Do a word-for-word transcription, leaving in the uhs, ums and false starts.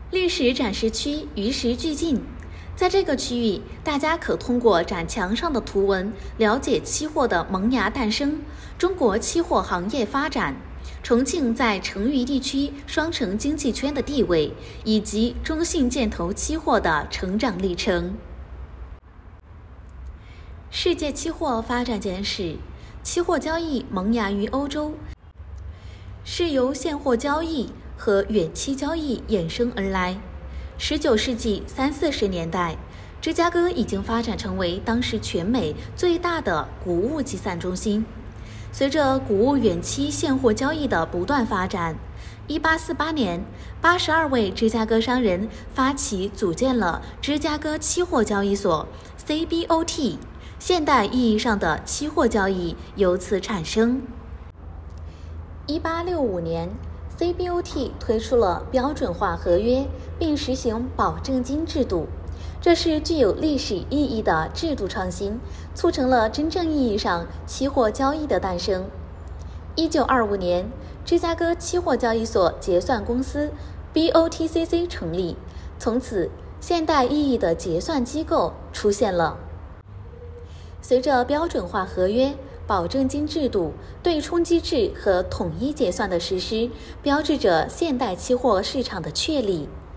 历史展示区与时俱进，在这个区域，大家可通过展墙上的图文了解期货的萌芽诞生、中国期货行业发展、重庆在成渝地区双城经济圈的地位，以及中信建投期货的成长历程。世界期货发展简史：期货交易萌芽于欧洲，是由现货交易和远期交易衍生而来。十九世纪三四十年代，芝加哥已经发展成为当时全美最大的谷物集散中心。随着谷物远期现货交易的不断发展，一八四八年，八十二位芝加哥商人发起组建了芝加哥期货交易所 C B O T， 现代意义上的期货交易由此产生。一八六五年，C B O T 推出了标准化合约，并实行保证金制度，这是具有历史意义的制度创新，促成了真正意义上期货交易的诞生。一九二五年，芝加哥期货交易所结算公司 B O T C C 成立，从此现代意义的结算机构出现了。随着标准化合约、保证金制度、对冲机制和统一结算的实施，标志着现代期货市场的确立。